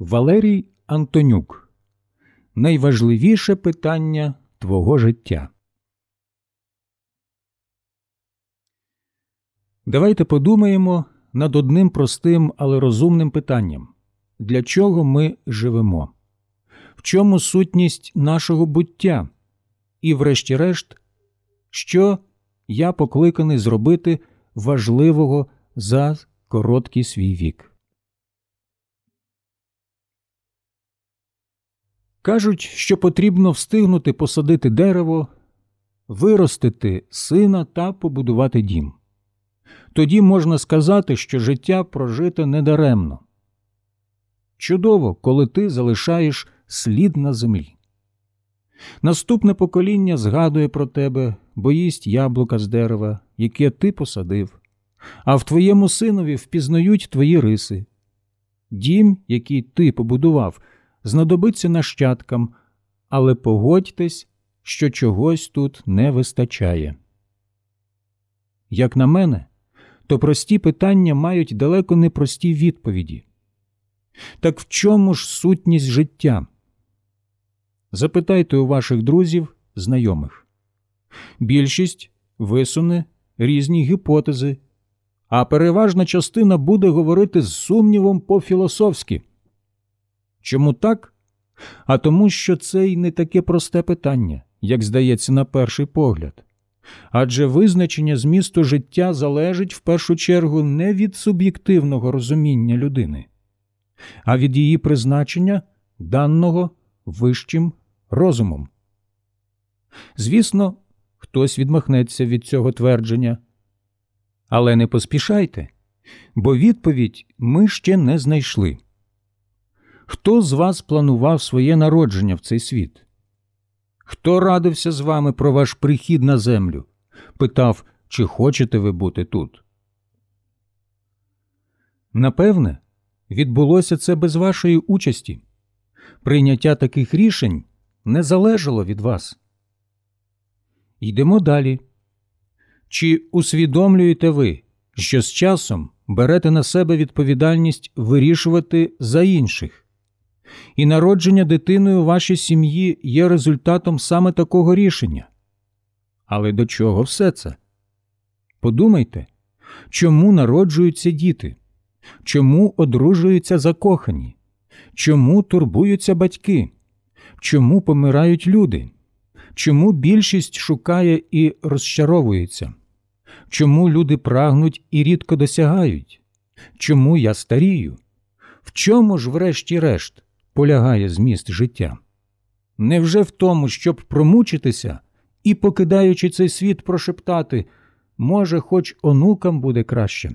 Валерій Антонюк. Найважливіше питання твого життя. Давайте подумаємо над одним простим, але розумним питанням. Для чого ми живемо? В чому сутність нашого буття? І врешті-решт, що я покликаний зробити важливого за короткий свій вік? Кажуть, що потрібно встигнути посадити дерево, виростити сина та побудувати дім. Тоді можна сказати, що життя прожите недаремно. Чудово, коли ти залишаєш слід на землі. Наступне покоління згадує про тебе, бо їсть яблука з дерева, яке ти посадив, а в твоєму синові впізнають твої риси. Дім, який ти побудував, знадобиться нащадкам, але погодьтесь, що чогось тут не вистачає. Як на мене, то прості питання мають далеко не прості відповіді. Так в чому ж сутність життя? Запитайте у ваших друзів, знайомих. Більшість висуне різні гіпотези, а переважна частина буде говорити з сумнівом по-філософськи. Чому так? А тому, що це й не таке просте питання, як здається на перший погляд. Адже визначення змісту життя залежить в першу чергу не від суб'єктивного розуміння людини, а від її призначення, даного вищим розумом. Звісно, хтось відмахнеться від цього твердження. Але не поспішайте, бо відповідь ми ще не знайшли. Хто з вас планував своє народження в цей світ? Хто радився з вами про ваш прихід на землю? Питав, чи хочете ви бути тут? Напевне, відбулося це без вашої участі. Прийняття таких рішень не залежало від вас. Йдемо далі. Чи усвідомлюєте ви, що з часом берете на себе відповідальність вирішувати за інших? І народження дитиною у вашій сім'ї є результатом саме такого рішення. Але до чого все це? Подумайте, чому народжуються діти? Чому одружуються закохані? Чому турбуються батьки? Чому помирають люди? Чому більшість шукає і розчаровується? Чому люди прагнуть і рідко досягають? Чому я старію? В чому ж, врешті-решт, полягає зміст життя? Невже в тому, щоб промучитися і, покидаючи цей світ, прошептати, може, хоч онукам буде краще?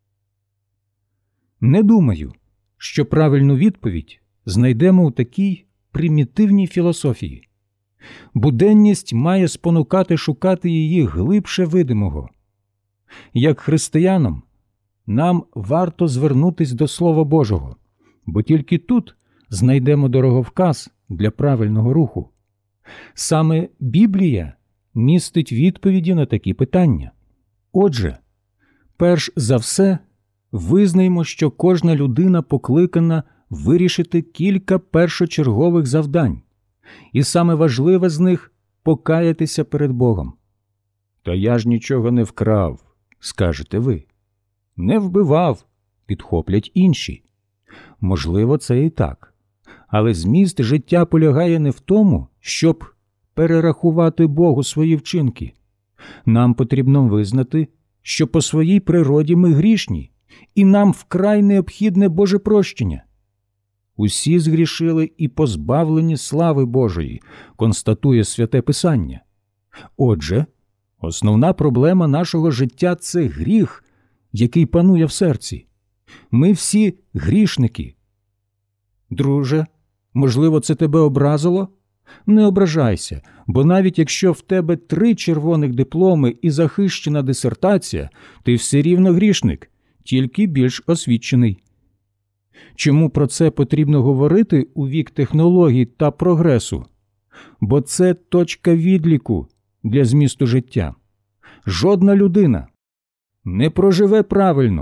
Не думаю, що правильну відповідь знайдемо у такій примітивній філософії. Буденність має спонукати шукати її глибше видимого. Як християнам, нам варто звернутись до Слова Божого, бо тільки тут знайдемо дороговказ для правильного руху. Саме Біблія містить відповіді на такі питання. Отже, перш за все, визнаймо, що кожна людина покликана вирішити кілька першочергових завдань, і саме важливе з них – покаятися перед Богом. «Та я ж нічого не вкрав», – скажете ви. «Не вбивав», – підхоплять інші. Можливо, це і так. Але зміст життя полягає не в тому, щоб перерахувати Богу свої вчинки. Нам потрібно визнати, що по своїй природі ми грішні, і нам вкрай необхідне Боже прощення. Усі згрішили і позбавлені слави Божої, констатує Святе Писання. Отже, основна проблема нашого життя – це гріх, який панує в серці. Ми всі грішники. Друже, можливо, це тебе образило? Не ображайся, бо навіть якщо в тебе 3 червоних дипломи і захищена дисертація, ти все рівно грішник, тільки більш освічений. Чому про це потрібно говорити у вік технологій та прогресу? Бо це точка відліку для змісту життя. Жодна людина не проживе правильно,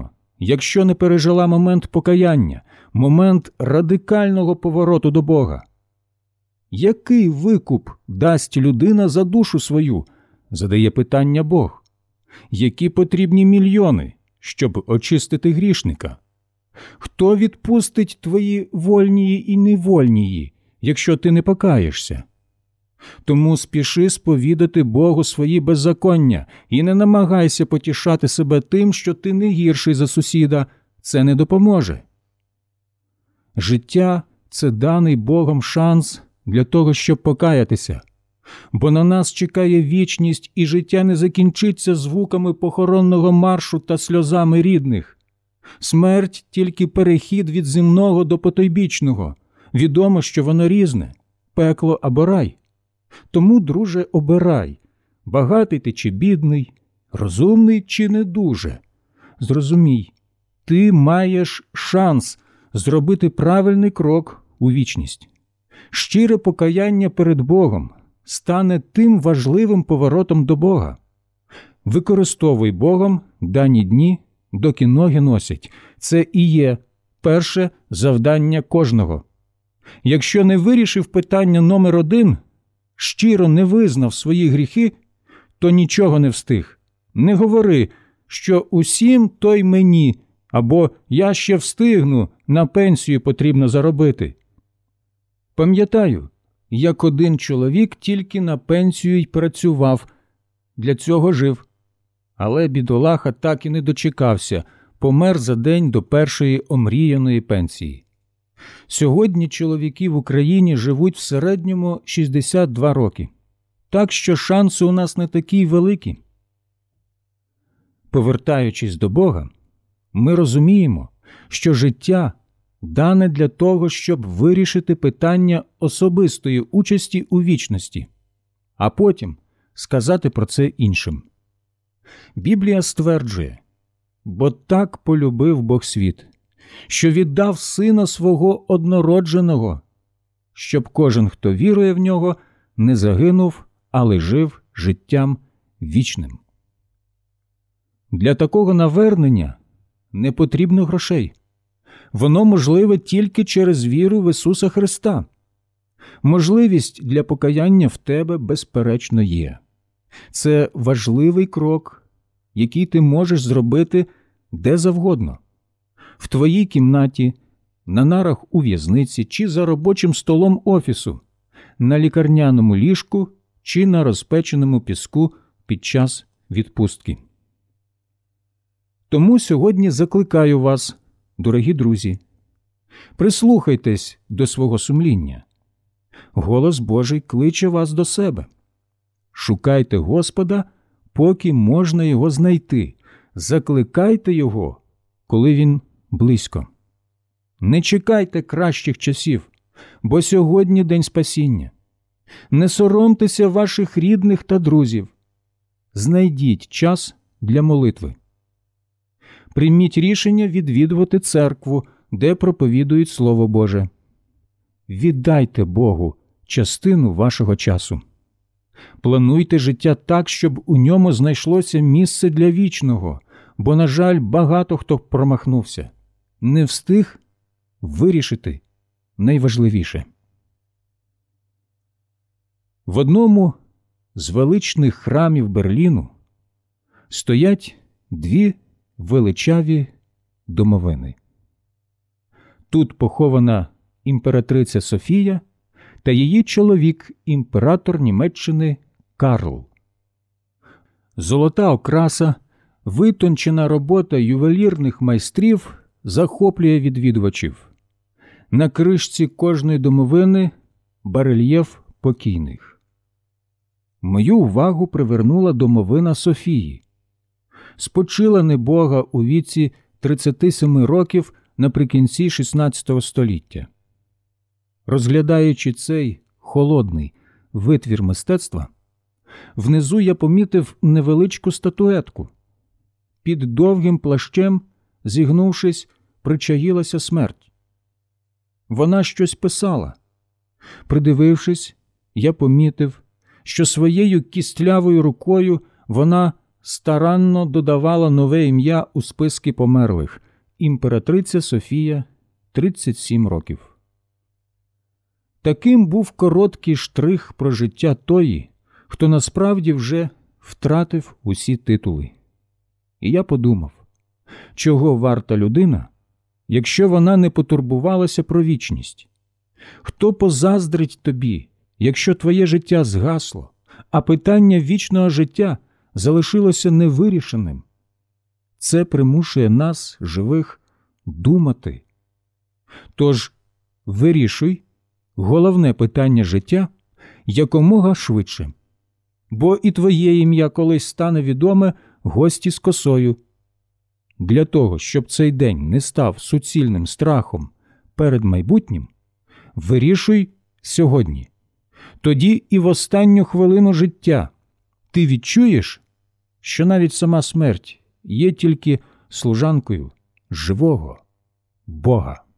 якщо не пережила момент покаяння, момент радикального повороту до Бога? Який викуп дасть людина за душу свою? Задає питання Бог. Які потрібні мільйони, щоб очистити грішника? Хто відпустить твої вольнії і невольнії, якщо ти не покаєшся? Тому спіши сповідати Богу свої беззаконня і не намагайся потішати себе тим, що ти не гірший за сусіда. Це не допоможе. Життя – це даний Богом шанс для того, щоб покаятися. Бо на нас чекає вічність, і життя не закінчиться звуками похоронного маршу та сльозами рідних. Смерть – тільки перехід від земного до потойбічного. Відомо, що воно різне – пекло або рай. Тому, друже, обирай – багатий ти чи бідний, розумний чи не дуже. Зрозумій, ти маєш шанс зробити правильний крок у вічність. Щире покаяння перед Богом стане тим важливим поворотом до Бога. Використовуй Богом дані дні, доки ноги носять. Це і є перше завдання кожного. Якщо не вирішив питання номер 1, щиро не визнав свої гріхи, то нічого не встиг. Не говори, що усім то й мені, або я ще встигну, на пенсію потрібно заробити. Пам'ятаю, як один чоловік тільки на пенсію й працював, для цього жив. Але бідолаха так і не дочекався, помер за день до першої омріяної пенсії. Сьогодні чоловіки в Україні живуть в середньому 62 роки. Так що шанси у нас не такі великі. Повертаючись до Бога, ми розуміємо, що життя дане для того, щоб вирішити питання особистої участі у вічності, а потім сказати про це іншим. Біблія стверджує: «Бо так полюбив Бог світ, що віддав Сина Свого однородженого, щоб кожен, хто вірує в Нього, не загинув, але жив життям вічним». Для такого навернення не потрібно грошей. Воно можливе тільки через віру в Ісуса Христа. Можливість для покаяння в тебе, безперечно, є. Це важливий крок, який ти можеш зробити де завгодно. В твоїй кімнаті, на нарах у в'язниці чи за робочим столом офісу, на лікарняному ліжку чи на розпеченому піску під час відпустки. Тому сьогодні закликаю вас, дорогі друзі, прислухайтесь до свого сумління. Голос Божий кличе вас до себе. Шукайте Господа, поки можна Його знайти. Закликайте Його, коли Він близько. Не чекайте кращих часів, бо сьогодні день спасіння. Не соромтеся ваших рідних та друзів. Знайдіть час для молитви. Прийміть рішення відвідувати церкву, де проповідують Слово Боже. Віддайте Богу частину вашого часу. Плануйте життя так, щоб у ньому знайшлося місце для вічного, бо, на жаль, багато хто промахнувся. Не встиг вирішити найважливіше. В одному з величних храмів Берліну стоять дві величаві домовини. Тут похована імператриця Софія та її чоловік, імператор Німеччини Карл. Золота окраса, витончена робота ювелірних майстрів захоплює відвідувачів. На кришці кожної домовини барельєф покійних. Мою увагу привернула домовина Софії. Спочила небога у віці 37 років наприкінці 16 століття. Розглядаючи цей холодний витвір мистецтва, внизу я помітив невеличку статуетку. Під довгим плащем, зігнувшись, причаїлася смерть. Вона щось писала. Придивившись, я помітив, що своєю кістлявою рукою вона старанно додавала нове ім'я у списки померлих, імператриця Софія 37 років. Таким був короткий штрих про життя тої, хто насправді вже втратив усі титули. І я подумав, чого варта людина, якщо вона не потурбувалася про вічність? Хто позаздрить тобі, якщо твоє життя згасло, а питання вічного життя залишилося невирішеним? Це примушує нас, живих, думати. Тож вирішуй головне питання життя якомога швидше, бо і твоє ім'я колись стане відоме гості з косою. Для того, щоб цей день не став суцільним страхом перед майбутнім, вирішуй сьогодні. Тоді і в останню хвилину життя ти відчуєш, що навіть сама смерть є тільки служанкою живого Бога.